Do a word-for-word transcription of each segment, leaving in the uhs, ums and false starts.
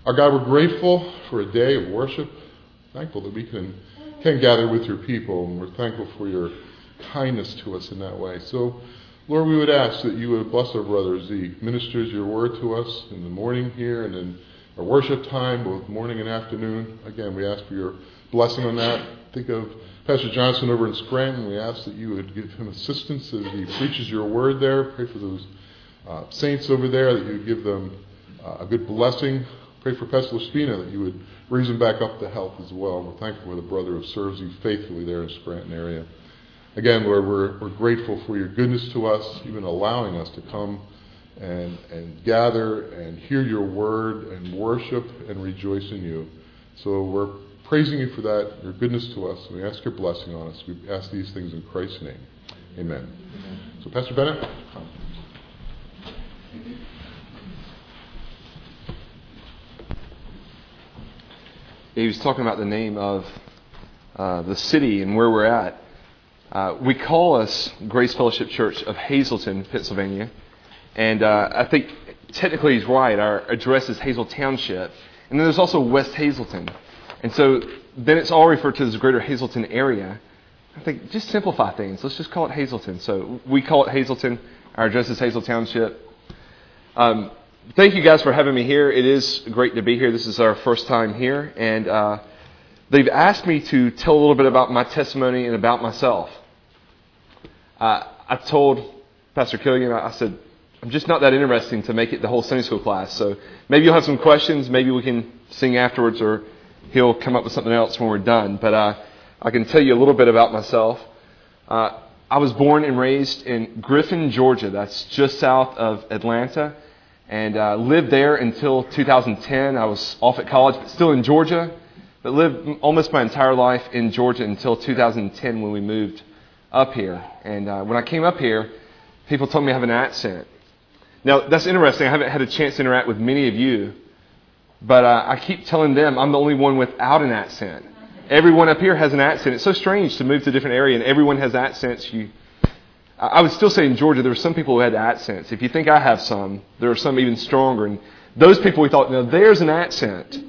Our God, we're grateful for a day of worship. Thankful that we can, can gather with your people, and we're thankful for your kindness to us in that way. So, Lord, we would ask that you would bless our brother as he ministers your word to us in the morning here and in our worship time, both morning and afternoon. Again, we ask for your blessing on that. Think of Pastor Johnson over in Scranton. We ask that you would give him assistance as he preaches your word there. Pray for those uh, saints over there, that you would give them uh, a good blessing. Pray for Pastor Spina, that you would raise him back up to health as well. We're thankful for the brother who serves you faithfully there in the Scranton area. Again, Lord, we're, we're grateful for your goodness to us, even allowing us to come and, and gather and hear your word and worship and rejoice in you. So we're praising you for that, your goodness to us. And we ask your blessing on us. We ask these things in Christ's name. Amen. Amen. So Pastor Bennett. He was talking about the name of uh, the city and where we're at. Uh, we call us Grace Fellowship Church of Hazleton, Pennsylvania. And uh, I think technically he's right. Our address is Hazel Township. And then there's also West Hazleton. And so then it's all referred to as the greater Hazleton area. I think just simplify things. Let's just call it Hazleton. So we call it Hazleton. Our address is Hazel Township. Um, thank you guys for having me here. It is great to be here. This is our first time here. And uh, they've asked me to tell a little bit about my testimony and about myself. Uh, I told Pastor Killian, I said, I'm just not that interesting to make it the whole Sunday school class. So maybe you'll have some questions. Maybe we can sing afterwards, or he'll come up with something else when we're done. But uh, I can tell you a little bit about myself. Uh, I was born and raised in Griffin, Georgia. That's just south of Atlanta. And uh, lived there until two thousand ten. I was off at college, but still in Georgia. But lived almost my entire life in Georgia until two thousand ten when we moved up here. And uh, when I came up here, people told me I have an accent. Now, that's interesting. I haven't had a chance to interact with many of you. But uh, I keep telling them I'm the only one without an accent. Everyone up here has an accent. It's so strange to move to a different area and everyone has accents. You, I would still say in Georgia there were some people who had accents. If you think I have some, there are some even stronger. And those people we thought, now there's an accent.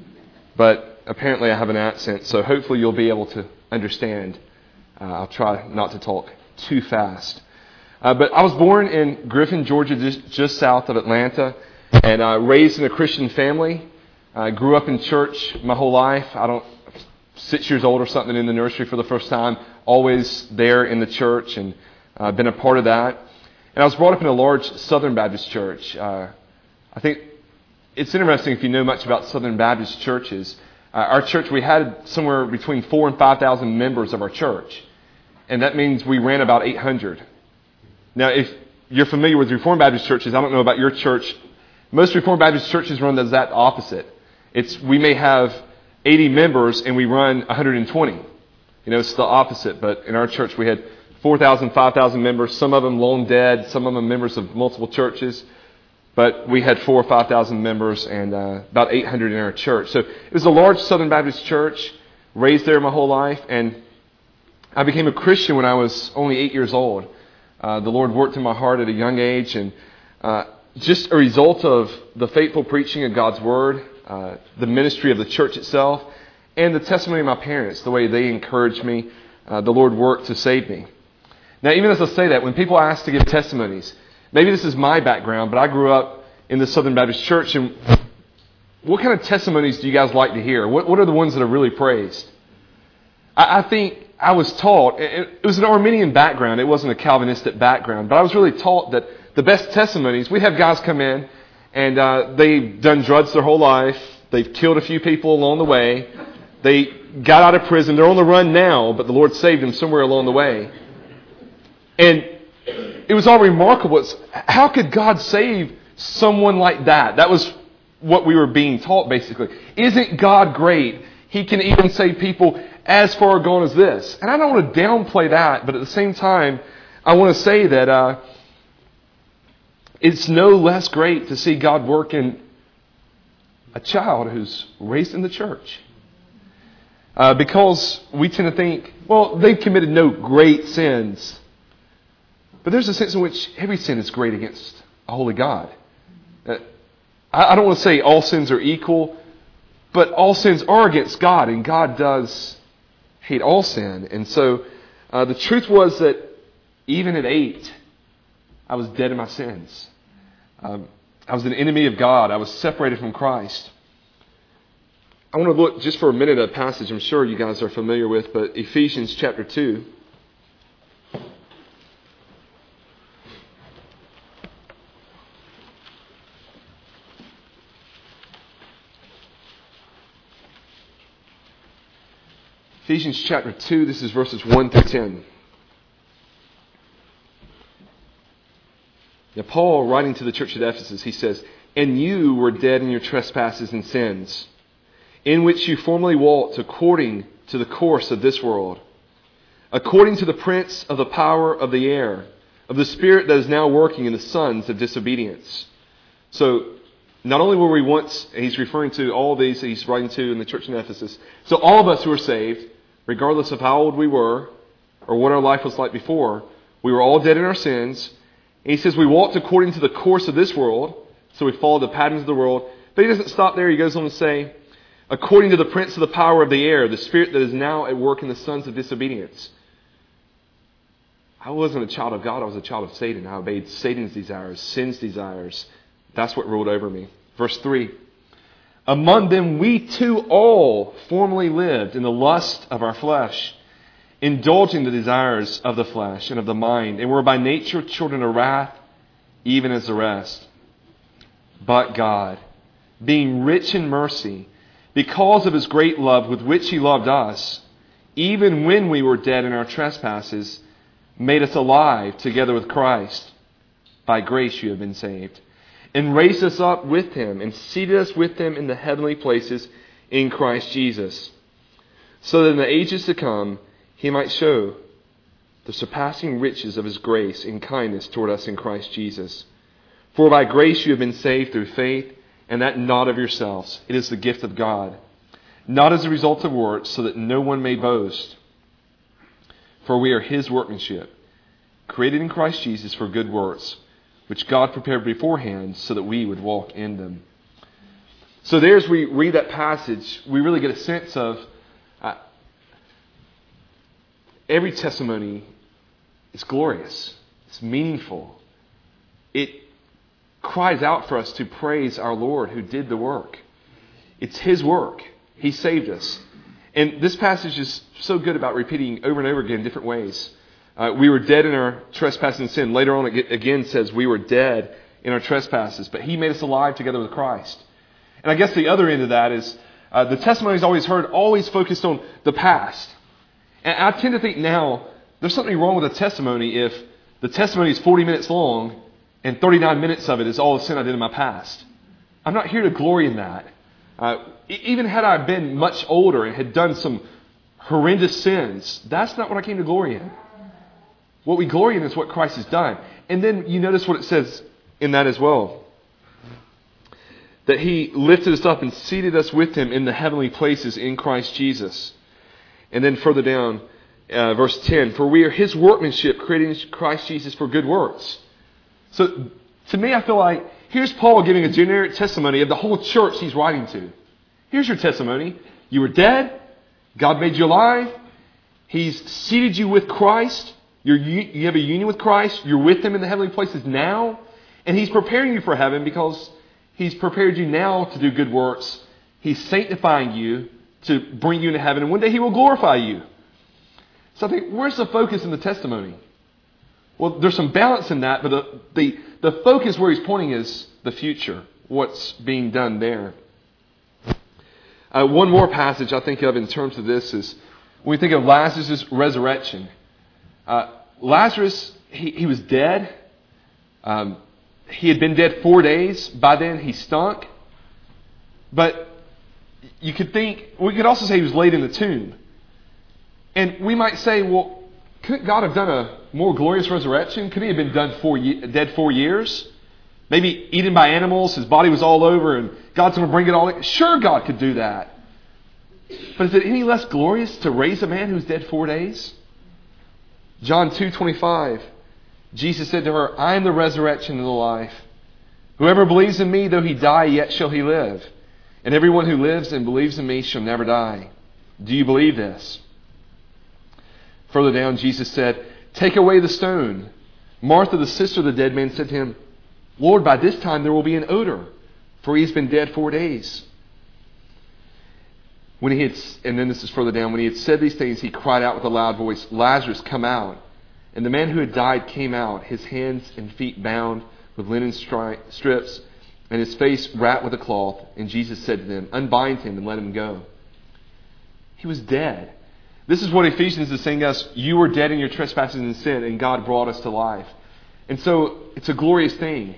But apparently I have an accent. So hopefully you'll be able to understand. Uh, I'll try not to talk too fast. Uh, but I was born in Griffin, Georgia, just, just south of Atlanta. And uh, raised in a Christian family. I grew up in church my whole life. I don't, six years old or something in the nursery for the first time. Always there in the church and uh, been a part of that. And I was brought up in a large Southern Baptist church. Uh, I think it's interesting if you know much about Southern Baptist churches. Uh, our church, we had somewhere between four and five thousand members of our church. And that means we ran about eight hundred. Now, if you're familiar with Reformed Baptist churches, I don't know about your church. Most Reformed Baptist churches run the exact opposite. It's we may have eighty members and we run one hundred twenty. You know, it's the opposite. But in our church, we had four thousand, five thousand members. Some of them long dead. Some of them members of multiple churches. But we had four or five thousand members and uh, about eight hundred in our church. So it was a large Southern Baptist church. Raised there my whole life. And I became a Christian when I was only eight years old. Uh, the Lord worked in my heart at a young age. And uh, just a result of the faithful preaching of God's Word, uh, the ministry of the church itself, and the testimony of my parents, the way they encouraged me, uh, the Lord worked to save me. Now, even as I say that, when people ask to give testimonies, maybe this is my background, but I grew up in the Southern Baptist Church, and what kind of testimonies do you guys like to hear? What, what are the ones that are really praised? I, I think I was taught, it, it was an Arminian background, it wasn't a Calvinistic background, but I was really taught that the best testimonies, we have guys come in and uh, they've done drugs their whole life. They've killed a few people along the way. They got out of prison. They're on the run now, but the Lord saved them somewhere along the way. And it was all remarkable. It's, how could God save someone like that? That was what we were being taught, basically. Isn't God great? He can even save people as far gone as this. And I don't want to downplay that, but at the same time, I want to say that uh, it's no less great to see God work in a child who's raised in the church. Uh, because we tend to think, well, they've committed no great sins. But there's a sense in which every sin is great against a holy God. Uh, I don't want to say all sins are equal, but all sins are against God, and God does hate all sin. And so uh, the truth was that even at eight, I was dead in my sins. Um, I was an enemy of God. I was separated from Christ. I want to look just for a minute at a passage I'm sure you guys are familiar with, but Ephesians chapter two. Ephesians chapter two, this is verses one through ten. Now, Paul, writing to the church at Ephesus, he says, "And you were dead in your trespasses and sins, in which you formerly walked according to the course of this world, according to the prince of the power of the air, of the spirit that is now working in the sons of disobedience." So, not only were we once, he's referring to all these he's writing to in the church in Ephesus. So all of us who are saved, regardless of how old we were or what our life was like before, we were all dead in our sins. And he says we walked according to the course of this world. So we followed the patterns of the world. But he doesn't stop there. He goes on to say, according to the prince of the power of the air, the spirit that is now at work in the sons of disobedience. I wasn't a child of God. I was a child of Satan. I obeyed Satan's desires, sin's desires. That's what ruled over me. Verse three. Among them we too all formerly lived in the lust of our flesh, indulging the desires of the flesh and of the mind, and were by nature children of wrath, even as the rest. But God, being rich in mercy, because of His great love with which He loved us, even when we were dead in our trespasses, made us alive together with Christ. By grace you have been saved. And raised us up with Him and seated us with Him in the heavenly places in Christ Jesus, so that in the ages to come He might show the surpassing riches of His grace and kindness toward us in Christ Jesus. For by grace you have been saved through faith, and that not of yourselves. It is the gift of God, not as a result of works, so that no one may boast. For we are His workmanship, created in Christ Jesus for good works, which God prepared beforehand so that we would walk in them. So there, as we read that passage, we really get a sense of uh, every testimony is glorious. It's meaningful. It cries out for us to praise our Lord who did the work. It's His work. He saved us. And this passage is so good about repeating over and over again in different ways. Uh, we were dead in our trespasses and sin. Later on, it again says we were dead in our trespasses, but He made us alive together with Christ. And I guess the other end of that is uh, the testimonies always heard, always focused on the past. And I tend to think now there's something wrong with a testimony if the testimony is forty minutes long and thirty-nine minutes of it is all the sin I did in my past. I'm not here to glory in that. Uh, even had I been much older and had done some horrendous sins, that's not what I came to glory in. What we glory in is what Christ has done. And then you notice what it says in that as well. That He lifted us up and seated us with Him in the heavenly places in Christ Jesus. And then further down, uh, verse ten, for we are His workmanship, created in Christ Jesus for good works. So to me, I feel like here's Paul giving a generic testimony of the whole church he's writing to. Here's your testimony. You were dead. God made you alive. He's seated you with Christ. You're, you have a union with Christ. You're with Him in the heavenly places now. And He's preparing you for heaven because He's prepared you now to do good works. He's sanctifying you to bring you into heaven. And one day He will glorify you. So I think, where's the focus in the testimony? Well, there's some balance in that, but the, the, the focus where he's pointing is the future. What's being done there. Uh, one more passage I think of in terms of this is when we think of Lazarus' resurrection. Uh, Lazarus, he, he was dead. Um, he had been dead four days. By then, he stunk. But you could think, we could also say he was laid in the tomb. And we might say, well, couldn't God have done a more glorious resurrection? Could He have been done four ye- dead four years? Maybe eaten by animals, his body was all over, and God's going to bring it all in. Sure, God could do that. But is it any less glorious to raise a man who's dead four days? John two twenty-five, Jesus said to her, I am the resurrection and the life. Whoever believes in me, though he die, yet shall he live. And everyone who lives and believes in me shall never die. Do you believe this?" Further down, Jesus said, "Take away the stone." Martha, the sister of the dead man, said to him, "Lord, by this time there will be an odor, for he has been dead four days." When he had, and then this is further down, when he had said these things, he cried out with a loud voice, "Lazarus, come out." And the man who had died came out, his hands and feet bound with linen stri- strips, and his face wrapped with a cloth. And Jesus said to them, "Unbind him and let him go." He was dead. This is what Ephesians is saying to us. You were dead in your trespasses and sin, and God brought us to life. And so it's a glorious thing.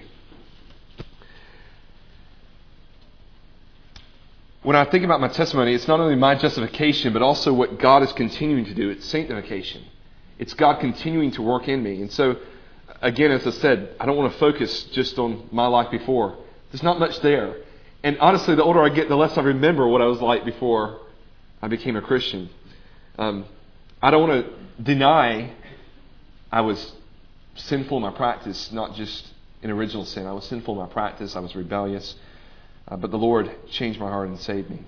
When I think about my testimony, it's not only my justification, but also what God is continuing to do. It's sanctification. It's God continuing to work in me. And so, again, as I said, I don't want to focus just on my life before. There's not much there. And honestly, the older I get, the less I remember what I was like before I became a Christian. Um, I don't want to deny I was sinful in my practice, not just in original sin. I was sinful in my practice. I was rebellious. Uh, but the Lord changed my heart and saved me.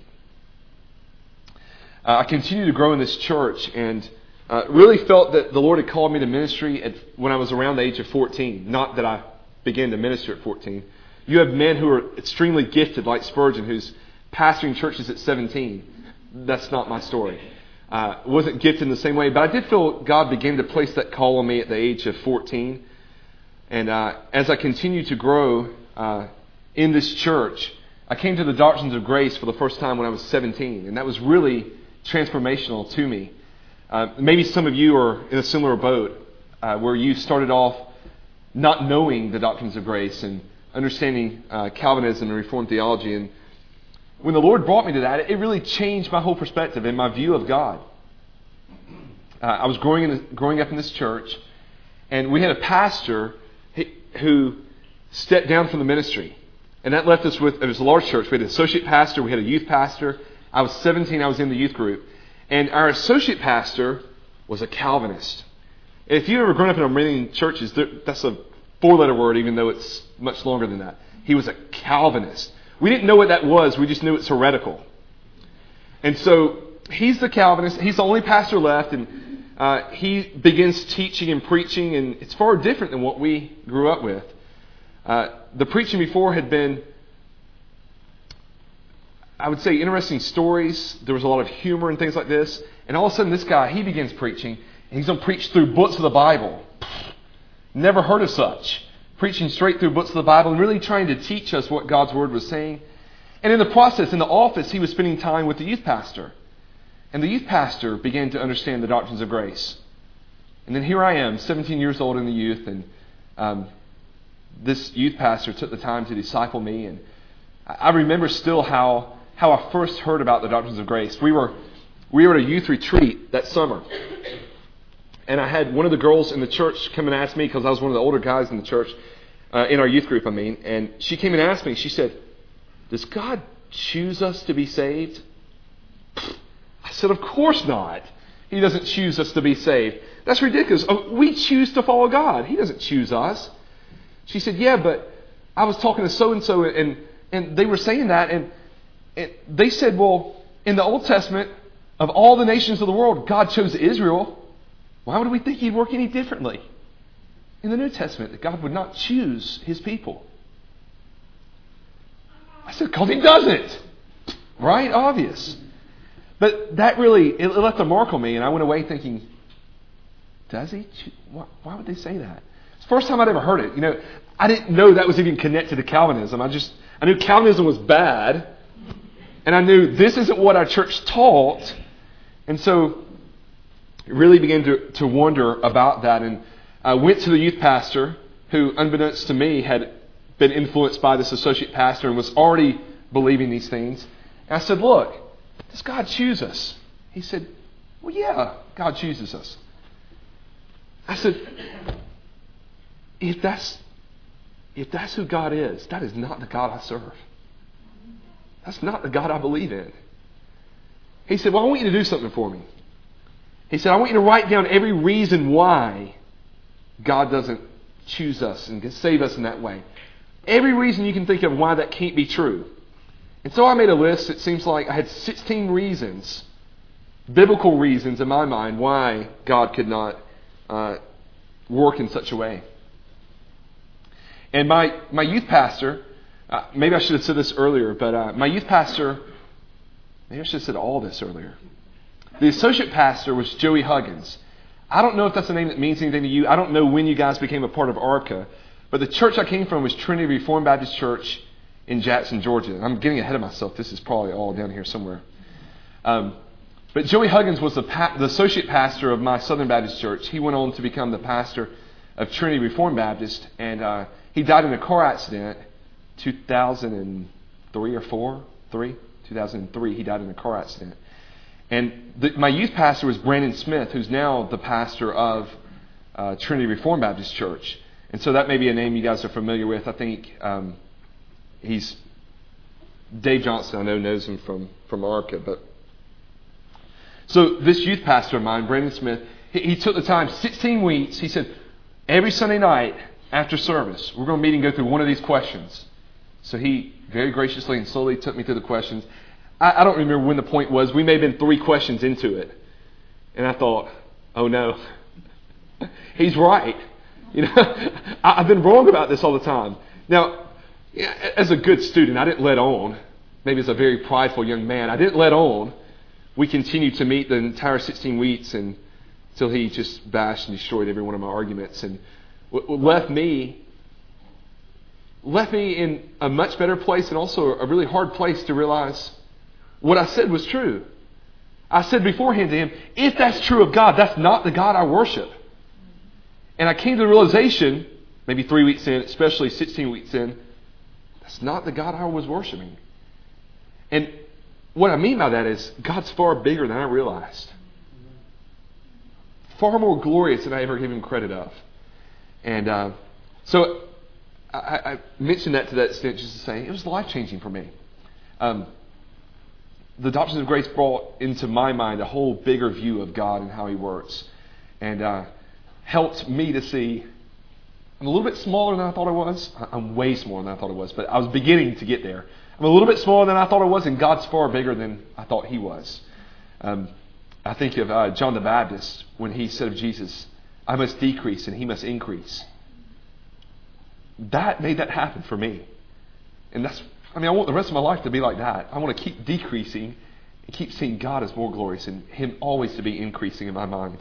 Uh, I continued to grow in this church and uh, really felt that the Lord had called me to ministry at, when I was around the age of fourteen. Not that I began to minister at fourteen. You have men who are extremely gifted, like Spurgeon, who's pastoring churches at seventeen. That's not my story. I uh, wasn't gifted in the same way, but I did feel God began to place that call on me at the age of fourteen. And uh, as I continued to grow uh, in this church, I came to the doctrines of grace for the first time when I was seventeen, and that was really transformational to me. Uh, maybe some of you are in a similar boat uh, where you started off not knowing the doctrines of grace and understanding uh, Calvinism and Reformed theology. And when the Lord brought me to that, it really changed my whole perspective and my view of God. Uh, I was growing in, growing up in this church, and we had a pastor who stepped down from the ministry. And that left us with, it was a large church. We had an associate pastor, we had a youth pastor. I was seventeen, I was in the youth group. And our associate pastor was a Calvinist. And if you've ever grown up in Armenian churches, that's a four-letter word, even though it's much longer than that. He was a Calvinist. We didn't know what that was, we just knew it's heretical. And so he's the Calvinist, he's the only pastor left, and uh, he begins teaching and preaching, and it's far different than what we grew up with. Uh, the preaching before had been, I would say, interesting stories. There was a lot of humor and things like this. And all of a sudden, this guy, he begins preaching. And he's going to preach through books of the Bible. Never heard of such. Preaching straight through books of the Bible and really trying to teach us what God's Word was saying. And in the process, in the office, he was spending time with the youth pastor. And the youth pastor began to understand the doctrines of grace. And then here I am, seventeen years old in the youth, and um, this youth pastor took the time to disciple me. And I remember still how how I first heard about the doctrines of grace. We were we were at a youth retreat that summer. And I had one of the girls in the church come and ask me, because I was one of the older guys in the church, uh, in our youth group, I mean. And she came and asked me, she said, "Does God choose us to be saved?" I said, "Of course not. He doesn't choose us to be saved. That's ridiculous. Oh, we choose to follow God. He doesn't choose us." She said, "Yeah, but I was talking to so-and-so, and, and they were saying that, and, and they said, well, in the Old Testament, of all the nations of the world, God chose Israel. Why would we think He'd work any differently in the New Testament, that God would not choose His people?" I said, "Because He doesn't." Right? Obvious. But that really, it left a mark on me, and I went away thinking, does He? Why, why would they say that? It's the first time I'd ever heard it. You know, I didn't know that was even connected to Calvinism. I just, I knew Calvinism was bad, and I knew this isn't what our church taught. And so I really began to, to wonder about that, and I went to the youth pastor, who, unbeknownst to me, had been influenced by this associate pastor and was already believing these things. And I said, "Look, does God choose us?" He said, "Well, yeah, God chooses us." I said, if that's if that's who God is, that is not the God I serve. That's not the God I believe in. He said, "Well, I want you to do something for me." He said, "I want you to write down every reason why God doesn't choose us and save us in that way. Every reason you can think of why that can't be true. And so I made a list. It seems like I had sixteen reasons, biblical reasons in my mind, why God could not uh, work in such a way. And my, my youth pastor, uh, maybe I should have said this earlier, but uh, my youth pastor, maybe I should have said all this earlier. The associate pastor was Joey Huggins. I don't know if that's a name that means anything to you. I don't know when you guys became a part of ARCA, but the church I came from was Trinity Reformed Baptist Church in Jackson, Georgia. I'm getting ahead of myself. This is probably all down here somewhere. Um, but Joey Huggins was the, pa- the associate pastor of my Southern Baptist Church. He went on to become the pastor of Trinity Reformed Baptist, and uh, he died in a car accident two thousand three or four? Three? two thousand three, he died in a car accident. And the, my youth pastor was Brandon Smith, who's now the pastor of uh, Trinity Reformed Baptist Church. And so that may be a name you guys are familiar with. I think um, he's Dave Johnson. I know knows him from from ARCA. But so this youth pastor of mine, Brandon Smith, he, he took the time, sixteen weeks. He said, every Sunday night after service, we're going to meet and go through one of these questions. So he very graciously and slowly took me through the questions. I, I don't remember when the point was. We may have been three questions into it, and I thought, oh no, he's right. You know, I've been wrong about this all the time. Now, as a good student, I didn't let on. Maybe as a very prideful young man, I didn't let on. We continued to meet the entire sixteen weeks and until he just bashed and destroyed every one of my arguments, and left me left me in a much better place, and also a really hard place to realize what I said was true. I said beforehand to him, if that's true of God, that's not the God I worship. And I came to the realization, maybe three weeks in, especially sixteen weeks in, that's not the God I was worshiping. And what I mean by that is, God's far bigger than I realized. Far more glorious than I ever gave him credit of. And uh, so I, I mentioned that to that extent just to say, it was life-changing for me. Um, the Doctrines of Grace brought into my mind a whole bigger view of God and how he works. And uh, helped me to see I'm a little bit smaller than I thought I was. I'm way smaller than I thought I was, but I was beginning to get there. I'm a little bit smaller than I thought I was, and God's far bigger than I thought he was. Um, I think of uh, John the Baptist when he said of Jesus, I must decrease and he must increase. That made that happen for me. And that's, I mean, I want the rest of my life to be like that. I want to keep decreasing and keep seeing God as more glorious and him always to be increasing in my mind.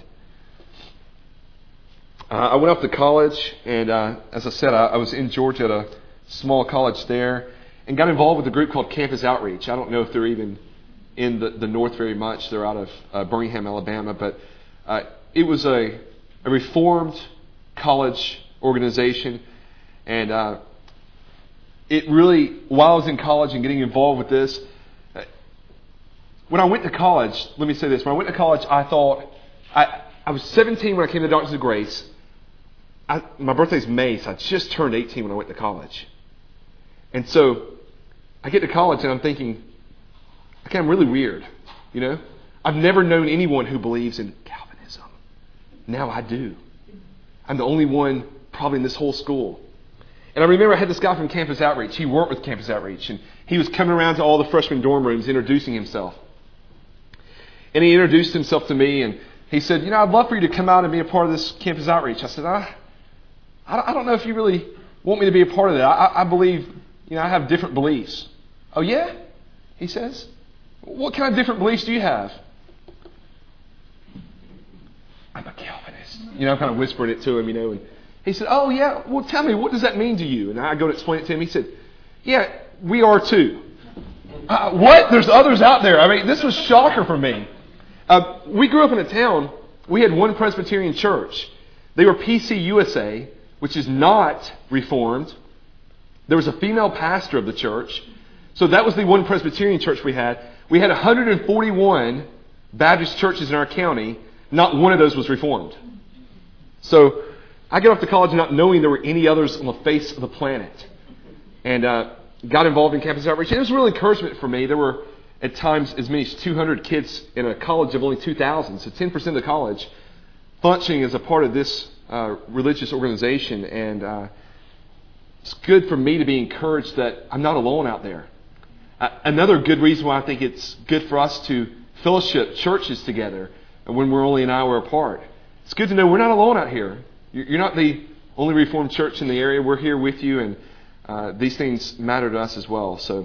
Uh, I went off to college, and uh, as I said, I, I was in Georgia at a small college there and got involved with a group called Campus Outreach. I don't know if they're even in the, the north very much. They're out of uh, Birmingham, Alabama. But uh, it was a, a reformed college organization. And uh, it really, while I was in college and getting involved with this, uh, when I went to college, let me say this. When I went to college, I thought, I, I was seventeen when I came to Doctrines of Grace. I, my birthday's May, so I just turned eighteen when I went to college. And so I get to college and I'm thinking, okay, I'm really weird, you know? I've never known anyone who believes in Calvinism. Now I do. I'm the only one probably in this whole school. And I remember I had this guy from Campus Outreach. He worked with Campus Outreach, and he was coming around to all the freshman dorm rooms introducing himself. And he introduced himself to me, and he said, you know, I'd love for you to come out and be a part of this Campus Outreach. I said, I, I don't know if you really want me to be a part of that. I, I believe, you know, I have different beliefs. Oh, yeah? He says. What kind of different beliefs do you have? I'm a Calvinist. You know, I'm kind of whispering it to him, you know. And he said, oh, yeah, well, tell me, what does that mean to you? And I go to explain it to him. He said, yeah, we are too. Uh, what? There's others out there. I mean, this was a shocker for me. Uh, we grew up in a town. We had one Presbyterian church. They were P C U S A, which is not Reformed. There was a female pastor of the church. So that was the one Presbyterian church we had. We had one hundred forty-one Baptist churches in our county. Not one of those was Reformed. So I got off to college not knowing there were any others on the face of the planet. And uh, got involved in Campus Outreach. And it was a real encouragement for me. There were at times as many as two hundred kids in a college of only two thousand. So ten percent of the college functioning as a part of this uh, religious organization. And uh, It's good for me to be encouraged that I'm not alone out there. Uh, another good reason why I think it's good for us to fellowship churches together when we're only an hour apart. It's good to know we're not alone out here. You're not the only Reformed church in the area. We're here with you, and uh, these things matter to us as well. So,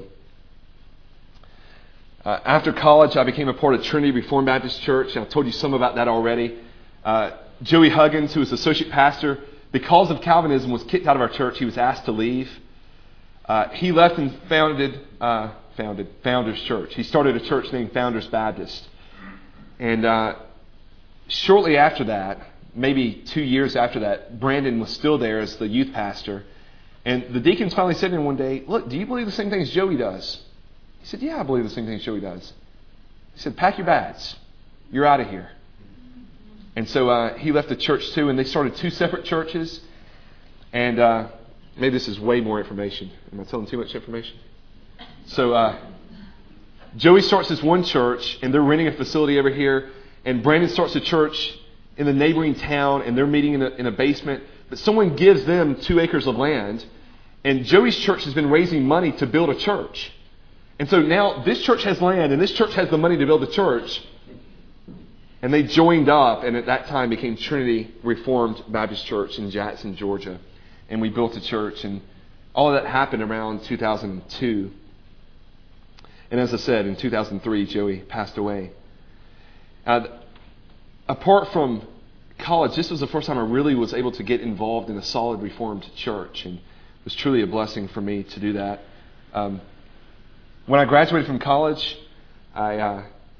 uh, after college, I became a part of Trinity Reformed Baptist Church, and I've told you some about that already. Uh, Joey Huggins, who was associate pastor, because of Calvinism, was kicked out of our church. He was asked to leave. Uh, he left and founded, uh, founded Founders Church. He started a church named Founders Baptist. And uh, shortly after that, maybe two years after that, Brandon was still there as the youth pastor. And the deacons finally said to him one day, "Look, do you believe the same things Joey does?" He said, "Yeah, I believe the same things Joey does." He said, "Pack your bags. You're out of here." And so uh, he left the church too, and they started two separate churches. And uh, maybe this is way more information. Am I telling too much information? So uh, Joey starts his one church, and they're renting a facility over here. And Brandon starts a church in the neighboring town, and they're meeting in a, in a basement. But someone gives them two acres of land, and Joey's church has been raising money to build a church. And so now this church has land, and this church has the money to build a church. And they joined up, and at that time became Trinity Reformed Baptist Church in Jackson, Georgia. And we built a church, and all of that happened around two thousand two. And as I said, in two thousand three, Joey passed away. Uh, apart from college, this was the first time I really was able to get involved in a solid Reformed church, and it was truly a blessing for me to do that. Um, when I graduated from college, I... Uh,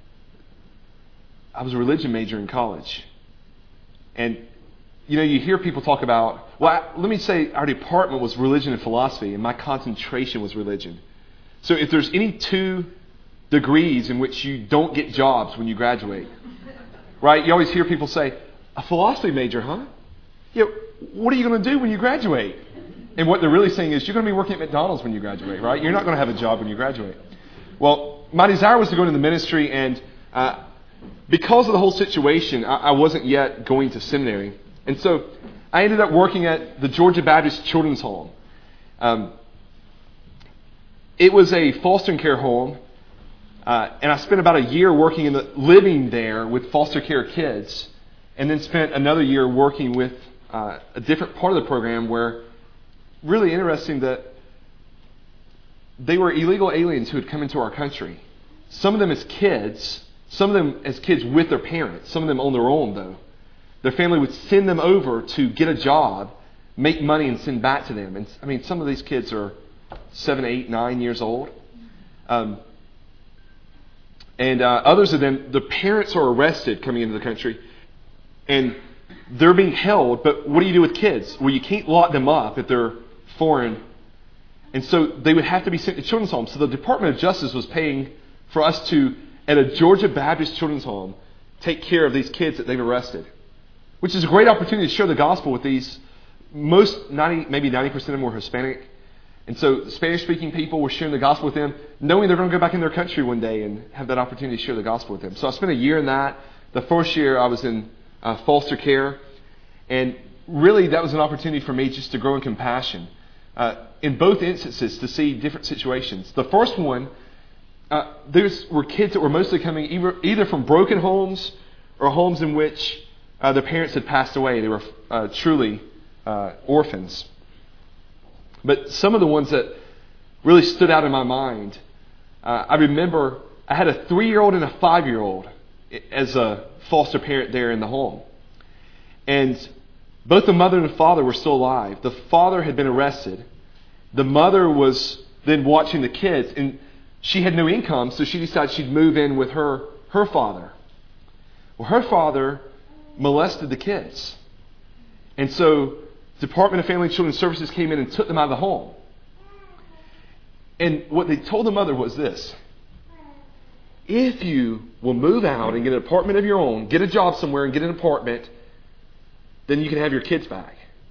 I was a religion major in college. And, you know, you hear people talk about, well, I, let me say our department was religion and philosophy, and my concentration was religion. So if there's any two degrees in which you don't get jobs when you graduate, right? You always hear people say, a philosophy major, huh? Yeah, what are you going to do when you graduate? And what they're really saying is, you're going to be working at McDonald's when you graduate, right? You're not going to have a job when you graduate. Well, my desire was to go into the ministry, and uh, because of the whole situation, I, I wasn't yet going to seminary. And so I ended up working at the Georgia Baptist Children's Home. Um, it was a foster care home, uh, and I spent about a year working in the, living there with foster care kids, and then spent another year working with uh, a different part of the program where, really interesting that they were illegal aliens who had come into our country. Some of them as kids, some of them as kids with their parents, some of them on their own though. Their family would send them over to get a job, make money, and send back to them. And I mean, some of these kids are seven, eight, nine years old. Um, and uh, others of them, the parents are arrested coming into the country, and they're being held. But what do you do with kids? Well, you can't lock them up if they're foreign. And so they would have to be sent to children's homes. So the Department of Justice was paying for us to, at a Georgia Baptist children's home, take care of these kids that they've arrested. Which is a great opportunity to share the gospel with these, most, ninety, maybe ninety percent of them were Hispanic. And so Spanish-speaking people were sharing the gospel with them, knowing they're going to go back in their country one day and have that opportunity to share the gospel with them. So I spent a year in that. The first year I was in uh, foster care. And really that was an opportunity for me just to grow in compassion. Uh, in both instances, to see different situations. The first one, uh, there were kids that were mostly coming either, either from broken homes or homes in which uh, their parents had passed away. They were uh, truly uh, orphans. But some of the ones that really stood out in my mind, uh, I remember I had a three-year-old and a five-year-old as a foster parent there in the home. And both the mother and the father were still alive. The father had been arrested. The mother was then watching the kids, and she had no income, so she decided she'd move in with her, her father. Well, her father molested the kids. And so Department of Family and Children's Services came in and took them out of the home. And what they told the mother was this: if you will move out and get an apartment of your own, get a job somewhere and get an apartment, then you can have your kids back.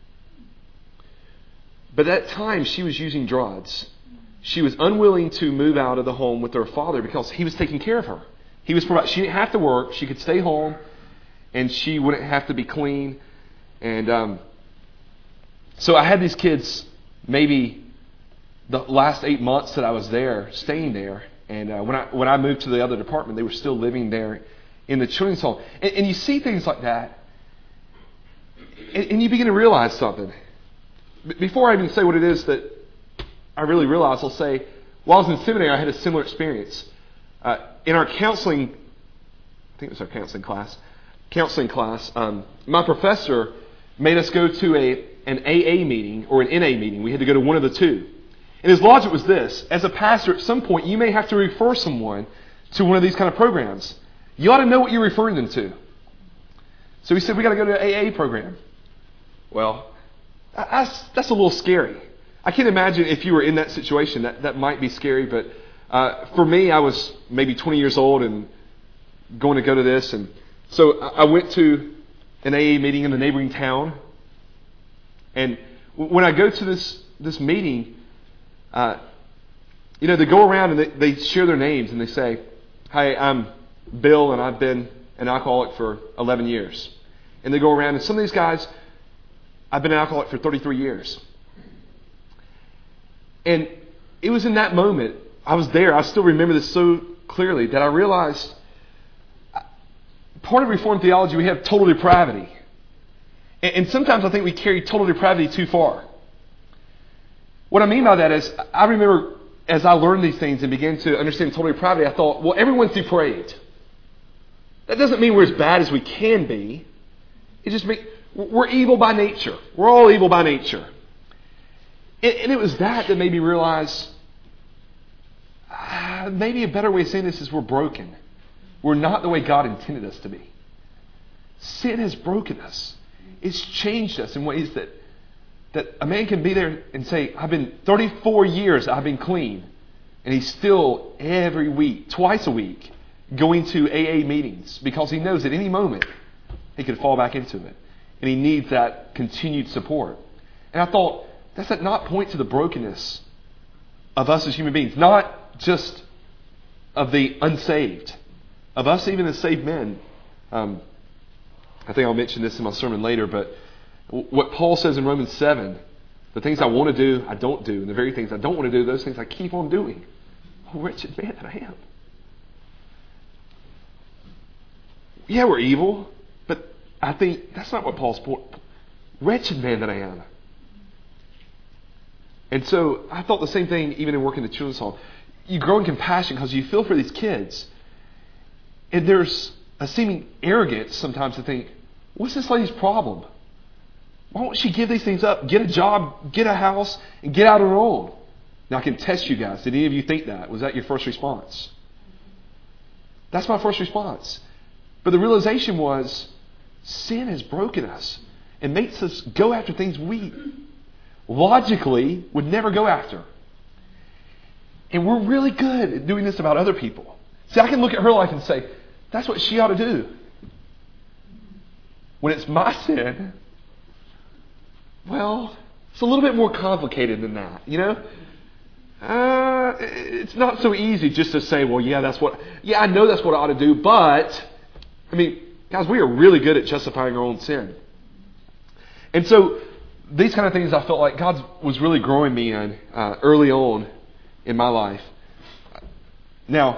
But at that time, she was using drugs. She was unwilling to move out of the home with her father because he was taking care of her. He was providing. She didn't have to work. She could stay home, and she wouldn't have to be clean. And um, so I had these kids maybe the last eight months that I was there, staying there. And uh, when I when I moved to the other department, they were still living there in the children's home. And, and you see things like that, and, and you begin to realize something. B- before I even say what it is that I really realized, I'll say, while I was in seminary, I had a similar experience. Uh, in our counseling, I think it was our counseling class, counseling class, um, my professor made us go to a an A A meeting or an N A meeting. We had to go to one of the two. And his logic was this: as a pastor, at some point, you may have to refer someone to one of these kind of programs. You ought to know what you're referring them to. So he said, we got to go to an A A program. Well, that's, that's a little scary. I can't imagine if you were in that situation, that, that might be scary. But uh, for me, I was maybe twenty years old and going to go to this. And so I went to an A A meeting in the neighboring town. And when I go to this, this meeting, Uh, you know, they go around and they, they share their names and they say, "Hi, I'm Bill and I've been an alcoholic for eleven years." And they go around and some of these guys, "I've been an alcoholic for thirty-three years." And it was in that moment, I was there, I still remember this so clearly, that I realized part of Reformed theology, we have total depravity. And, and sometimes I think we carry total depravity too far. What I mean by that is, I remember as I learned these things and began to understand total depravity, I thought, well, everyone's depraved. That doesn't mean we're as bad as we can be. It just means we're evil by nature. We're all evil by nature. And, and it was that that made me realize, uh, maybe a better way of saying this is we're broken. We're not the way God intended us to be. Sin has broken us. It's changed us in ways that That a man can be there and say, "I've been thirty-four years, I've been clean." And he's still every week, twice a week, going to A A meetings because he knows at any moment he could fall back into it. And he needs that continued support. And I thought, does that not point to the brokenness of us as human beings? Not just of the unsaved, of us even as saved men. Um, I think I'll mention this in my sermon later, but what Paul says in Romans seven, the things I want to do, I don't do. And the very things I don't want to do, those things I keep on doing. Oh, wretched man that I am. Yeah, we're evil, but I think that's not what Paul's point. Wretched man that I am. And so I thought the same thing even in working in the children's home. You grow in compassion because you feel for these kids. And there's a seeming arrogance sometimes to think, what's this lady's problem? Why won't she give these things up, get a job, get a house, and get out on her own? Now I can test you guys. Did any of you think that? Was that your first response? That's my first response. But the realization was, sin has broken us and makes us go after things we logically would never go after. And we're really good at doing this about other people. See, I can look at her life and say, that's what she ought to do. When it's my sin, well, it's a little bit more complicated than that, you know? Uh, it's not so easy just to say, well, yeah, that's what, yeah, I know that's what I ought to do, but, I mean, guys, we are really good at justifying our own sin. And so, these kind of things I felt like God was really growing me in uh, early on in my life. Now,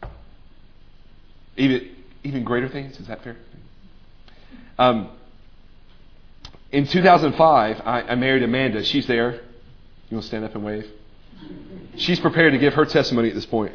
even even greater things, is that fair? Um, in two thousand five, I, I married Amanda. She's there. You want to stand up and wave? She's prepared to give her testimony at this point.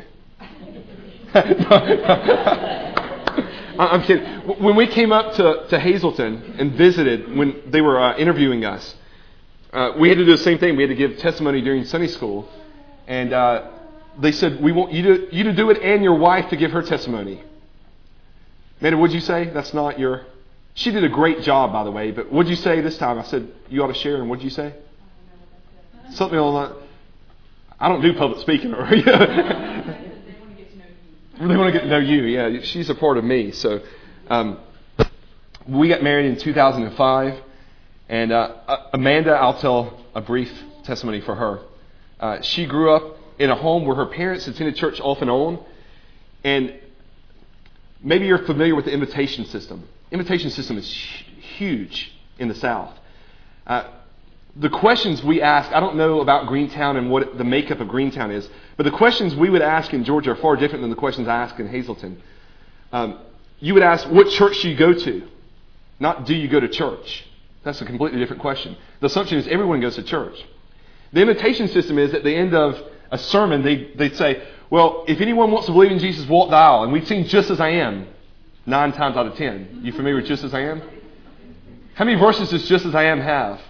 I'm kidding. When we came up to, to Hazleton and visited, when they were uh, interviewing us, uh, we had to do the same thing. We had to give testimony during Sunday school. And uh, they said, we want you to, you to do it and your wife to give her testimony. Amanda, what'd you say? That's not your... She did a great job, by the way, but what'd you say this time? I said, you ought to share, and what'd you say? Something along that. I don't do public speaking. Or, they want to get to know you. They want to get to know you, yeah. She's a part of me. So um, we got married in two thousand five, and uh, Amanda, I'll tell a brief testimony for her. Uh, she grew up in a home where her parents attended church off and on, and maybe you're familiar with the invitation system. Invitation system is huge in the South. Uh, the questions we ask, I don't know about Greentown and what the makeup of Greentown is, but the questions we would ask in Georgia are far different than the questions I ask in Hazleton. Um, you would ask, what church do you go to? Not, do you go to church? That's a completely different question. The assumption is everyone goes to church. The invitation system is at the end of a sermon, they, they'd say, well, if anyone wants to believe in Jesus, walk the aisle. And we've seen Just As I Am nine times out of ten. You familiar with Just As I Am? How many verses does Just As I Am have?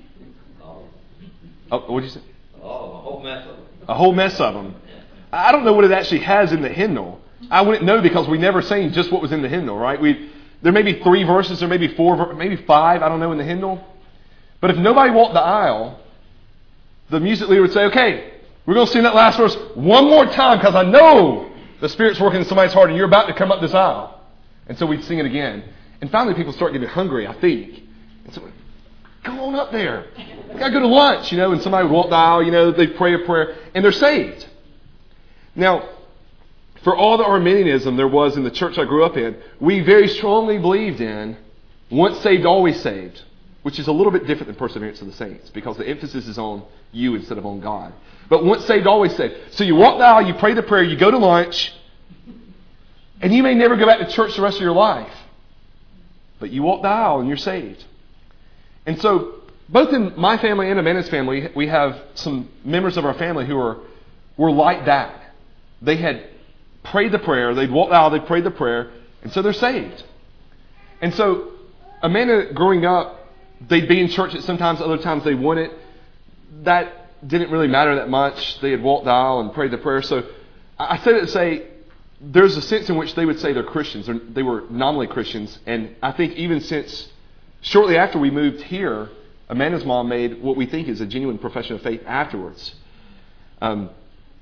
Oh, what did you say? Oh, a whole mess of them. A whole mess of them. I don't know what it actually has in the hymnal. I wouldn't know because we never sang just what was in the hymnal, right? We There may be three verses, there may be four, maybe five, I don't know, in the hymnal. But if nobody walked the aisle, the music leader would say, okay, we're going to sing that last verse one more time because I know the Spirit's working in somebody's heart and you're about to come up this aisle. And so we'd sing it again. And finally people start getting hungry, I think. And so, go on up there. We got to go to lunch, you know, and somebody would walk the aisle, you know, they pray a prayer, and they're saved. Now, for all the Arminianism there was in the church I grew up in, we very strongly believed in once saved, always saved, which is a little bit different than Perseverance of the Saints because the emphasis is on you instead of on God. But once saved, always saved. So you walk the aisle, you pray the prayer, you go to lunch, and you may never go back to church the rest of your life. But you walk the aisle and you're saved. And so, both in my family and Amanda's family, we have some members of our family who are were like that. They had prayed the prayer, they'd walked out, they'd prayed the prayer, and so they're saved. And so, Amanda, growing up, they'd be in church at sometimes, other times they wouldn't. That didn't really matter that much. They had walked the aisle and prayed the prayer. So, I said it to say, there's a sense in which they would say they're Christians. They were nominally Christians. And I think even since, shortly after we moved here, Amanda's mom made what we think is a genuine profession of faith afterwards. Um,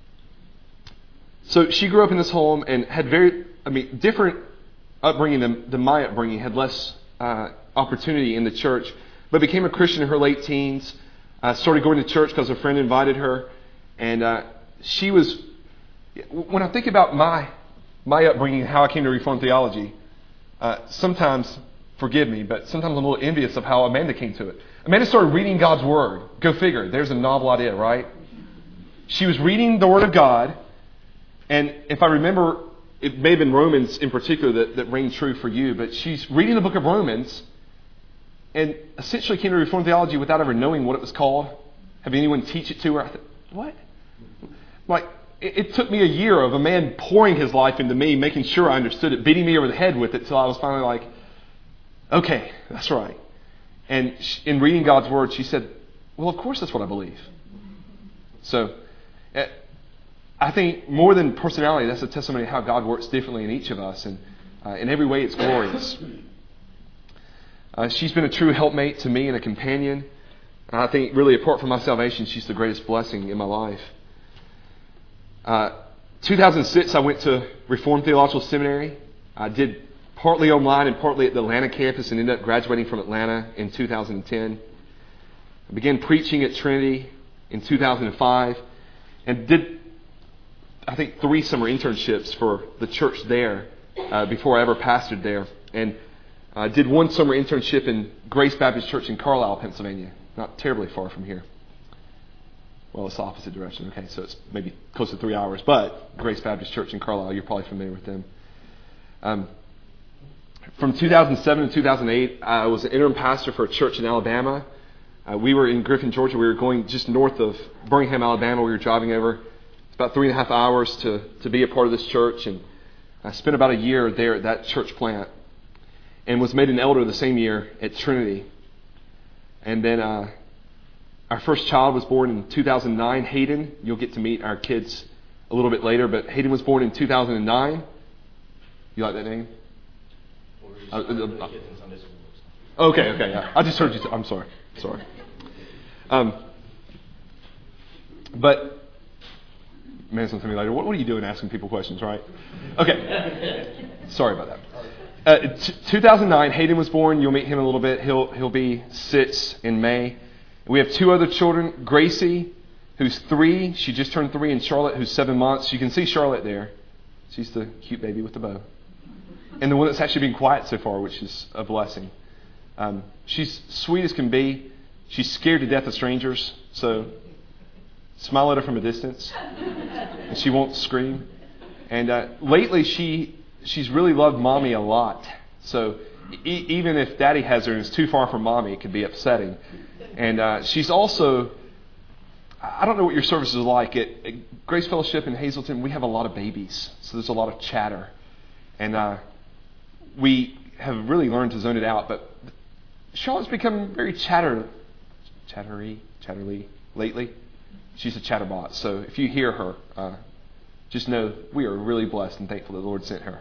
so she grew up in this home and had very, I mean, different upbringing than, than my upbringing, had less uh, opportunity in the church, but became a Christian in her late teens, uh, started going to church because a friend invited her. And uh, she was, when I think about my my upbringing and how I came to Reformed theology, uh, sometimes, forgive me, but sometimes I'm a little envious of how Amanda came to it. Amanda started reading God's Word. Go figure. There's a novel idea, right? She was reading the Word of God, and if I remember, it may have been Romans in particular that, that rang true for you, but she's reading the book of Romans and essentially came to Reformed theology without ever knowing what it was called. Have anyone teach it to her? I thought, what? Like, it, it took me a year of a man pouring his life into me, making sure I understood it, beating me over the head with it, till I was finally like, okay, that's right. And in reading God's Word, she said, well, of course that's what I believe. So, I think more than personality, that's a testimony of how God works differently in each of us. And uh, in every way, it's glorious. Uh, she's been a true helpmate to me and a companion. And I think really apart from my salvation, she's the greatest blessing in my life. Uh, two thousand six, I went to Reformed Theological Seminary. I did partly online and partly at the Atlanta campus and ended up graduating from Atlanta in two thousand ten. I began preaching at Trinity in two thousand five and did, I think, three summer internships for the church there uh, before I ever pastored there. And I did one summer internship in Grace Baptist Church in Carlisle, Pennsylvania, not terribly far from here. Well, it's the opposite direction. Okay, so it's maybe close to three hours. But Grace Baptist Church in Carlisle, you're probably familiar with them. Um, from two thousand seven to two thousand eight, I was an interim pastor for a church in Alabama. Uh, we were in Griffin, Georgia. We were going just north of Birmingham, Alabama. We were driving over. It's about three and a half hours to, to be a part of this church. And I spent about a year there at that church plant and was made an elder the same year at Trinity. And then uh, our first child was born in two thousand nine, Hayden. You'll get to meet our kids a little bit later, but Hayden was born in two thousand nine. You like that name? Uh, uh, uh, okay, okay, yeah. I just heard you. T- I'm sorry, sorry. Um, but mention to me later. What, what are you doing asking people questions, right? Okay. Sorry about that. Uh, t- two thousand nine, Hayden was born. You'll meet him in a little bit. He'll he'll be six in May. We have two other children. Gracie, who's three. She just turned three, and Charlotte, who's seven months. You can see Charlotte there. She's the cute baby with the bow. And the one that's actually been quiet so far, which is a blessing. Um, she's sweet as can be. She's scared to death of strangers, so smile at her from a distance, and she won't scream. And uh, lately, she she's really loved Mommy a lot. So e- even if Daddy has her and is too far from Mommy, it can be upsetting. And uh, she's also, I don't know what your service is like. At, at Grace Fellowship in Hazleton, we have a lot of babies, so there's a lot of chatter. And uh, we have really learned to zone it out. But Charlotte's become very chatter, chattery, chatterly lately. She's a chatterbot. So if you hear her, uh, just know we are really blessed and thankful that the Lord sent her.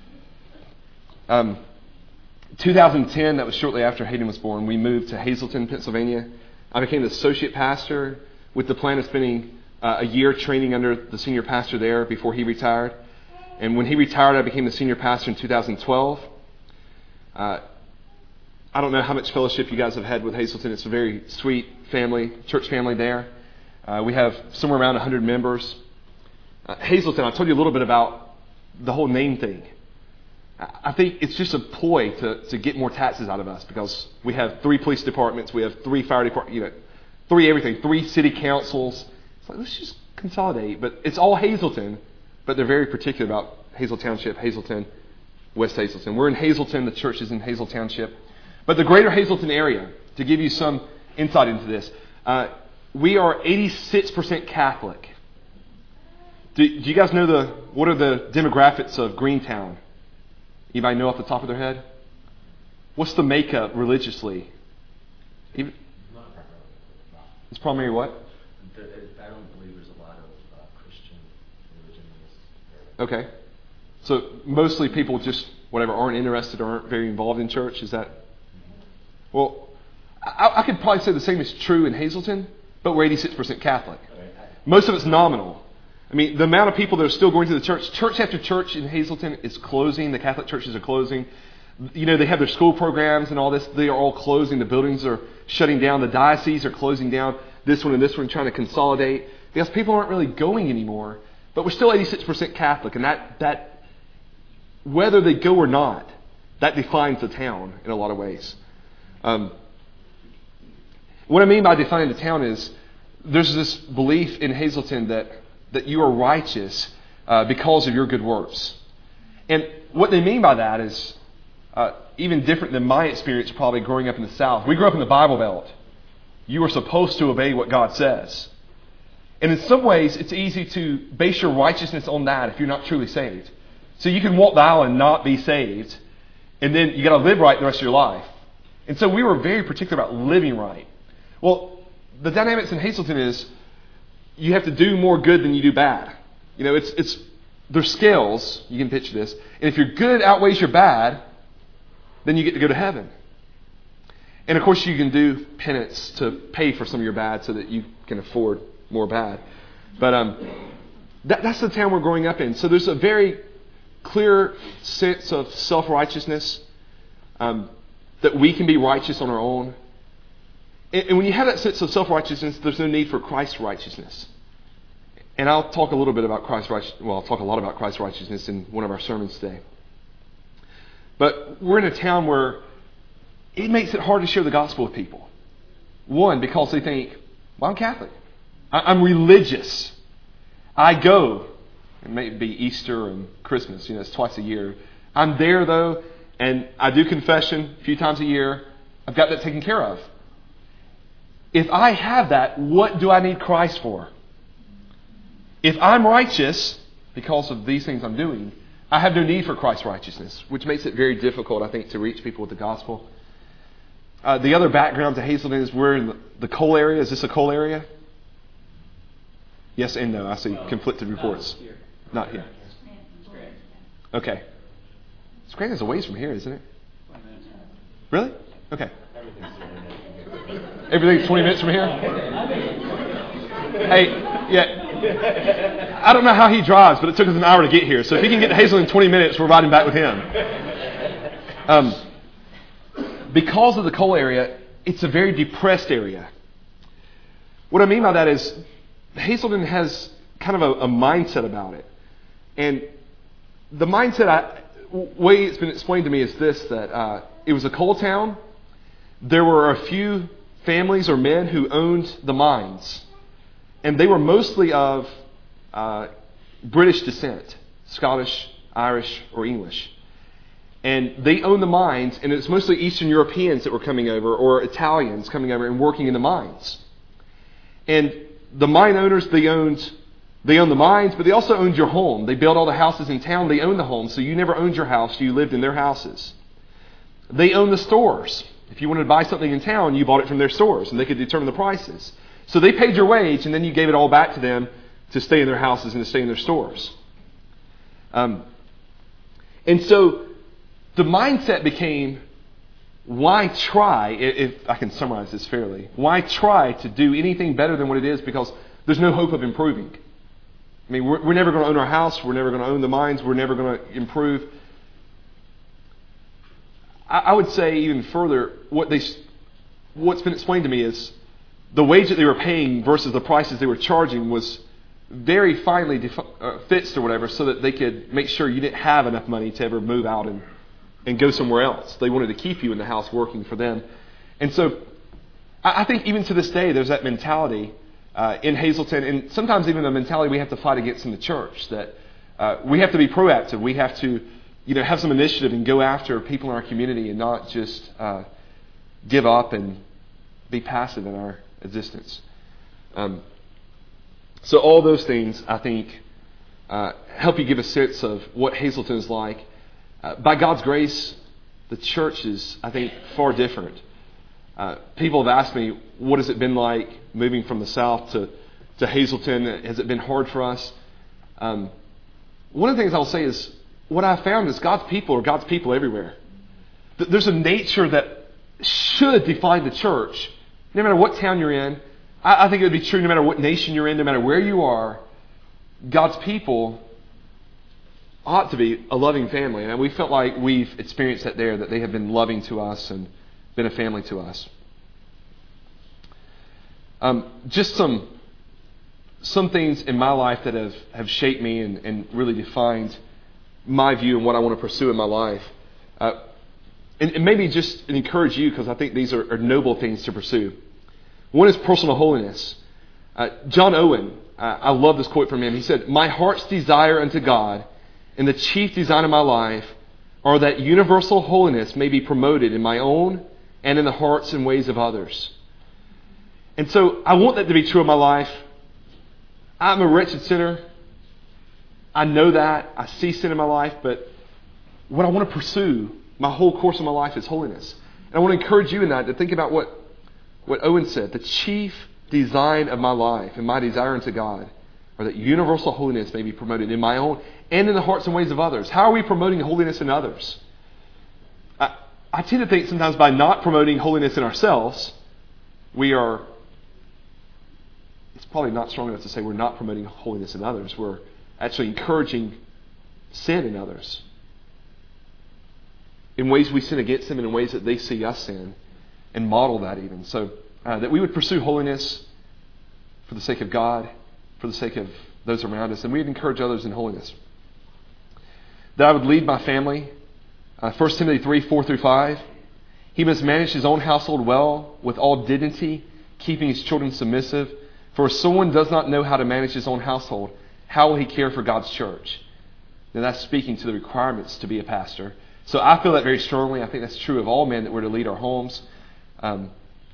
Um, twenty ten, that was shortly after Hayden was born, we moved to Hazleton, Pennsylvania. I became the associate pastor with the plan of spending uh, a year training under the senior pastor there before he retired. And when he retired, I became the senior pastor in two thousand twelve. Uh, I don't know how much fellowship you guys have had with Hazleton. It's a very sweet family, church family there. Uh, we have somewhere around one hundred members. Uh, Hazleton, I told you a little bit about the whole name thing. I think it's just a ploy to, to get more taxes out of us because we have three police departments, we have three fire departments, you know, three everything, three city councils. It's like, let's just consolidate. But it's all Hazleton, but they're very particular about Hazel Township, Hazleton, West Hazleton. We're in Hazleton, the church is in Hazel Township. But the greater Hazleton area, to give you some insight into this, uh, we are eighty-six percent Catholic. Do, do you guys know the what are the demographics of Greentown? Anybody know off the top of their head? What's the makeup religiously? Even, it's primarily what? I don't believe there's a lot of uh, Christian religion in this. Okay. So mostly people just, whatever, aren't interested or aren't very involved in church? Is that? Well, I, I could probably say the same is true in Hazleton, but we're eighty-six percent Catholic. Most of it's nominal. I mean, the amount of people that are still going to the church, church after church in Hazleton is closing. The Catholic churches are closing. You know, they have their school programs and all this. They are all closing. The buildings are shutting down. The dioceses are closing down. This one and this one trying to consolidate because people aren't really going anymore. But we're still eighty-six percent Catholic, and that that whether they go or not, that defines the town in a lot of ways. Um, what I mean by defining the town is there's this belief in Hazleton that that you are righteous uh, because of your good works. And what they mean by that is uh, even different than my experience probably growing up in the South. We grew up in the Bible Belt. You are supposed to obey what God says. And in some ways, it's easy to base your righteousness on that if you're not truly saved. So you can walk the aisle and not be saved, and then you got to live right the rest of your life. And so we were very particular about living right. Well, the dynamics in Hazleton is you have to do more good than you do bad. You know, it's it's there's scales, you can picture this. And if your good outweighs your bad, then you get to go to heaven. And of course you can do penance to pay for some of your bad so that you can afford more bad. But um, that, that's the town we're growing up in. So there's a very clear sense of self-righteousness, um, that we can be righteous on our own. And when you have that sense of self-righteousness, there's no need for Christ's righteousness. And I'll talk a little bit about Christ's righteousness. Well, I'll talk a lot about Christ's righteousness in one of our sermons today. But we're in a town where it makes it hard to share the gospel with people. One, because they think, well, I'm Catholic. I'm religious. I go. It may be Easter and Christmas. You know, it's twice a year. I'm there, though, and I do confession a few times a year. I've got that taken care of. If I have that, what do I need Christ for? If I'm righteous because of these things I'm doing, I have no need for Christ's righteousness, which makes it very difficult, I think, to reach people with the gospel. Uh, the other background to Hazleton is we're in the, the coal area. Is this a coal area? Yes and no. I see conflicted reports. Not here. Okay. Scranton's a ways from here, isn't it? Really? Okay. Everything's twenty minutes from here? Hey, yeah. I don't know how he drives, but it took us an hour to get here. So if he can get to Hazleton in twenty minutes, we're riding back with him. Um, because of the coal area, it's a very depressed area. What I mean by that is Hazleton has kind of a, a mindset about it. And the mindset, I, way it's been explained to me is this, that uh, it was a coal town. There were a few families or men who owned the mines. And they were mostly of uh, British descent, Scottish, Irish, or English. And they owned the mines, and it's mostly Eastern Europeans that were coming over, or Italians coming over and working in the mines. And the mine owners, they owned they owned the mines, but they also owned your home. They built all the houses in town. They owned the homes, so you never owned your house. You lived in their houses. They owned the stores. If you wanted to buy something in town, you bought it from their stores, and they could determine the prices. So they paid your wage, and then you gave it all back to them to stay in their houses and to stay in their stores. Um, and so the mindset became, why try, if I can summarize this fairly, why try to do anything better than what it is, because there's no hope of improving. I mean, we're, we're never going to own our house. We're never going to own the mines. We're never going to improve. I, I would say even further, what they, what's been explained to me is the wage that they were paying versus the prices they were charging was very finely defi- uh, fixed or whatever, so that they could make sure you didn't have enough money to ever move out and, and go somewhere else. They wanted to keep you in the house working for them. And so I, I think even to this day, there's that mentality Uh, in Hazleton, and sometimes even the mentality we have to fight against in the church, that uh, we have to be proactive. We have to, you know, have some initiative and go after people in our community and not just uh, give up and be passive in our existence. Um, so all those things, I think, uh, help you give a sense of what Hazleton is like. Uh, by God's grace, the church is, I think, far different. Uh, people have asked me, what has it been like moving from the South to, to Hazleton? Has it been hard for us? Um, one of the things I'll say is, what I've found is God's people are God's people everywhere. There's a nature that should define the church, no matter what town you're in. I, I think it would be true no matter what nation you're in, no matter where you are. God's people ought to be a loving family. And we felt like we've experienced that there, that they have been loving to us and been a family to us. Um, just some some things in my life that have, have shaped me and, and really defined my view and what I want to pursue in my life. Uh, and, and maybe just encourage you, because I think these are, are noble things to pursue. One is personal holiness. Uh, John Owen, uh, I love this quote from him. He said, "My heart's desire unto God and the chief design of my life are that universal holiness may be promoted in my own and in the hearts and ways of others." And so I want that to be true of my life. I'm a wretched sinner. I know that. I see sin in my life. But what I want to pursue my whole course of my life is holiness. And I want to encourage you in that, to think about what, what Owen said. The chief design of my life and my desire unto God are that universal holiness may be promoted in my own and in the hearts and ways of others. How are we promoting holiness in others? I, I tend to think sometimes by not promoting holiness in ourselves, we are, it's probably not strong enough to say we're not promoting holiness in others. We're actually encouraging sin in others, in ways we sin against them and in ways that they see us sin, and model that even. So uh, that we would pursue holiness for the sake of God, for the sake of those around us, and we'd encourage others in holiness. That I would lead my family. Uh, First Timothy three, four through five. He must manage his own household well, with all dignity, keeping his children submissive. For if someone does not know how to manage his own household, how will he care for God's church? Now that's speaking to the requirements to be a pastor. So I feel that very strongly. I think that's true of all men, that we're to lead our homes. Um,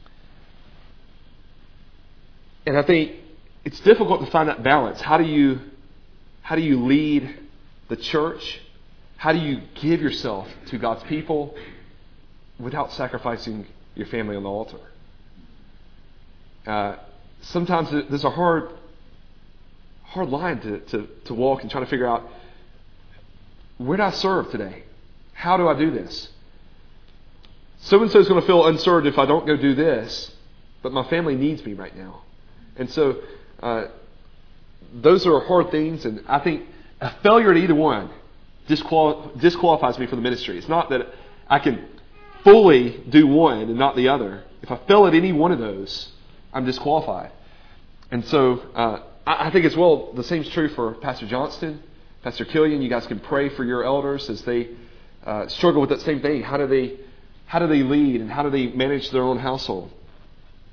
and I think it's difficult to find that balance. How do you, how do you lead the church? How do you give yourself to God's people without sacrificing your family on the altar? Uh, sometimes there's a hard, hard line to, to, to walk and try to figure out, where do I serve today? How do I do this? So-and-so is going to feel unserved if I don't go do this, but my family needs me right now. And so uh, those are hard things, and I think a failure at either one disqual- disqualifies me for the ministry. It's not that I can fully do one and not the other. If I fail at any one of those, I'm disqualified. And so uh, I, I think as well, the same is true for Pastor Johnston, Pastor Killian. You guys can pray for your elders as they uh, struggle with that same thing. How do they, how do they lead, and how do they manage their own household?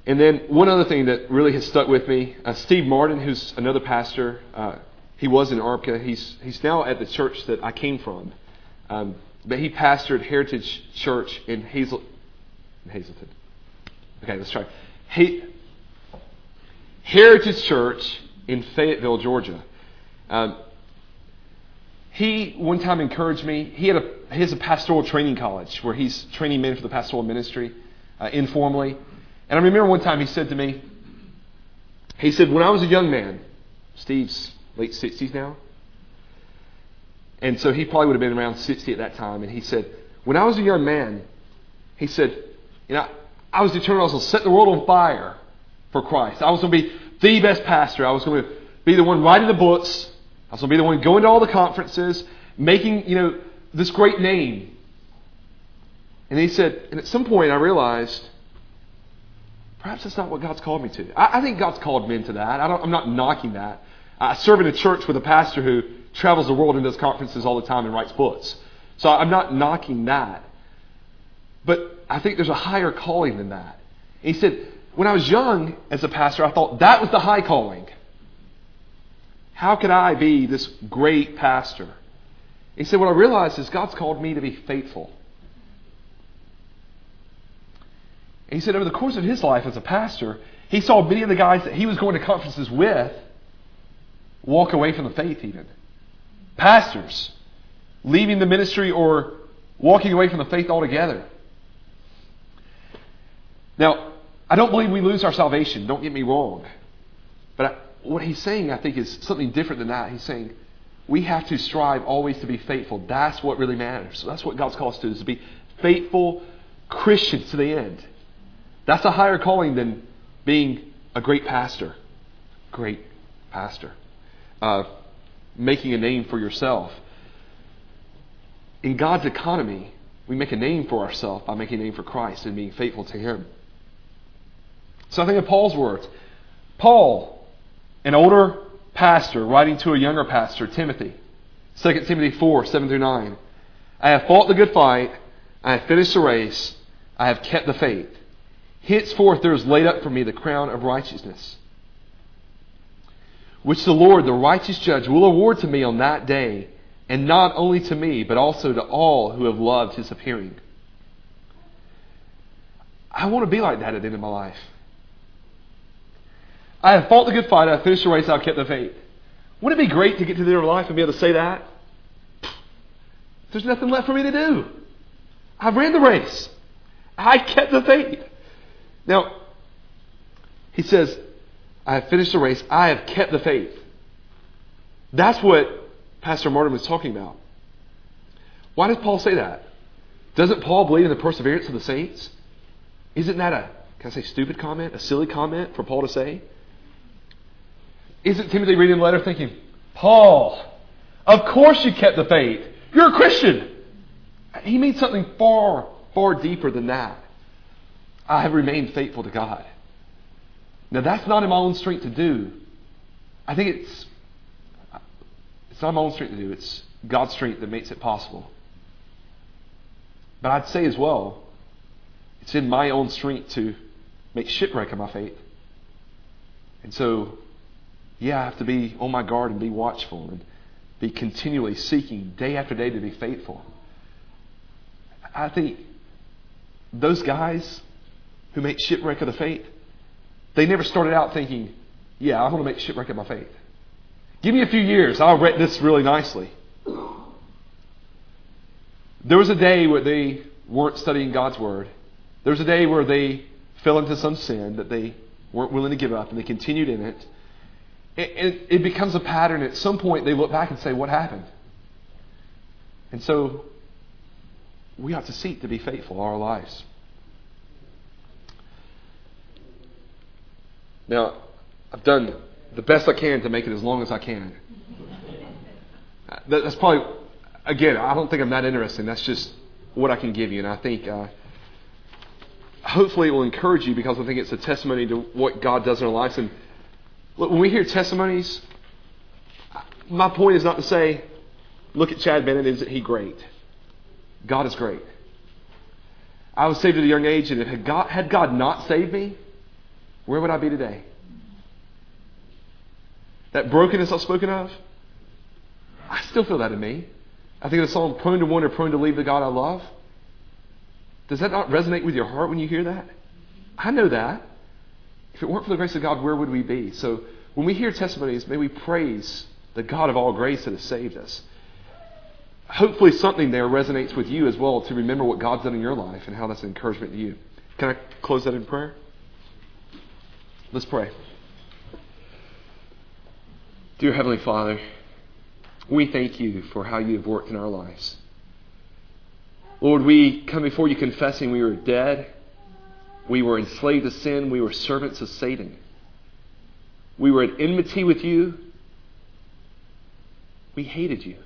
And then one other thing that really has stuck with me, uh, Steve Martin, who's another pastor, uh, he was in Arpca. He's he's now at the church that I came from. Um, but he pastored Heritage Church in Hazel, in Hazleton. Okay, let's try. He, Heritage Church in Fayetteville, Georgia. Um, he one time encouraged me. He had a he has a pastoral training college where he's training men for the pastoral ministry uh, informally. And I remember one time he said to me, he said, when I was a young man, Steve's late sixties now, and so he probably would have been around sixty at that time, and he said, when I was a young man, he said, you know, I was determined I was going to set the world on fire for Christ. I was going to be the best pastor. I was going to be the one writing the books. I was going to be the one going to all the conferences, making, you know, this great name. And he said, and at some point I realized, perhaps that's not what God's called me to. I, I think God's called men to that. I don't, I'm not knocking that. I serve in a church with a pastor who travels the world and does conferences all the time and writes books. So I'm not knocking that. But I think there's a higher calling than that. And he said, when I was young as a pastor, I thought that was the high calling. How could I be this great pastor? He said, what I realized is God's called me to be faithful. And he said over the course of his life as a pastor, he saw many of the guys that he was going to conferences with walk away from the faith even. Pastors leaving the ministry or walking away from the faith altogether. Now, I don't believe we lose our salvation. Don't get me wrong. But I, what he's saying, I think, is something different than that. He's saying we have to strive always to be faithful. That's what really matters. So that's what God's called us to, is to be faithful Christians to the end. That's a higher calling than being a great pastor. Great pastor. Uh, making a name for yourself. In God's economy, we make a name for ourselves by making a name for Christ and being faithful to Him. So I think of Paul's words. Paul, an older pastor, writing to a younger pastor, Timothy. Second Timothy four, seven through nine. I have fought the good fight. I have finished the race. I have kept the faith. Henceforth there is laid up for me the crown of righteousness, which the Lord, the righteous judge, will award to me on that day, and not only to me, but also to all who have loved His appearing. I want to be like that at the end of my life. I have fought the good fight, I have finished the race, I have kept the faith. Wouldn't it be great to get to the end of life and be able to say that? There's nothing left for me to do. I've ran the race. I kept the faith. Now, he says, I have finished the race. I have kept the faith. That's what Pastor Martin was talking about. Why does Paul say that? Doesn't Paul believe in the perseverance of the saints? Isn't that a, can I say stupid comment? A silly comment for Paul to say? Isn't Timothy reading the letter thinking, Paul, of course you kept the faith. You're a Christian. He means something far, far deeper than that. I have remained faithful to God. Now that's not in my own strength to do. I think it's it's not my own strength to do. It's God's strength that makes it possible. But I'd say as well, it's in my own strength to make shipwreck of my faith. And so, yeah, I have to be on my guard and be watchful and be continually seeking day after day to be faithful. I think those guys who make shipwreck of the faith, they never started out thinking, yeah, I'm going to make shipwreck of my faith. Give me a few years, I'll write this really nicely. There was a day where they weren't studying God's Word. There was a day where they fell into some sin that they weren't willing to give up, and they continued in it. It, it becomes a pattern. At some point, they look back and say, what happened? And so, we ought to seek to be faithful all our lives. Now, I've done the best I can to make it as long as I can. That's probably, again, I don't think I'm that interesting. That's just what I can give you. And I think, uh, hopefully it will encourage you, because I think it's a testimony to what God does in our lives. And look, when we hear testimonies, my point is not to say, look at Chad Bennett, isn't he great? God is great. I was saved at a young age, and had God, had God not saved me, where would I be today? That brokenness I've spoken of, I still feel that in me. I think of the song, prone to wander, prone to leave the God I love. Does that not resonate with your heart when you hear that? I know that. If it weren't for the grace of God, where would we be? So when we hear testimonies, may we praise the God of all grace that has saved us. Hopefully something there resonates with you as well to remember what God's done in your life and how that's an encouragement to you. Can I close that in prayer? Let's pray. Dear Heavenly Father, we thank you for how you have worked in our lives. Lord, we come before you confessing we were dead. We were enslaved to sin. We were servants of Satan. We were at enmity with you. We hated you.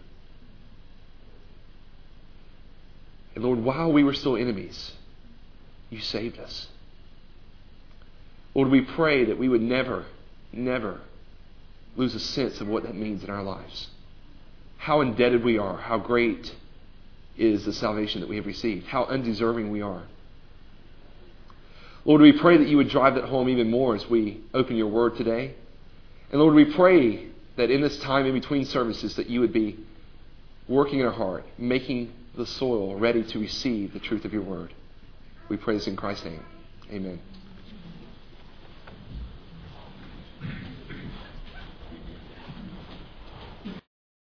And Lord, while we were still enemies, you saved us. Lord, we pray that we would never, never lose a sense of what that means in our lives. How indebted we are, how great is the salvation that we have received, how undeserving we are. Lord, we pray that you would drive that home even more as we open your word today. And Lord, we pray that in this time in between services that you would be working in our heart, making the soil ready to receive the truth of your word. We pray this in Christ's name. Amen.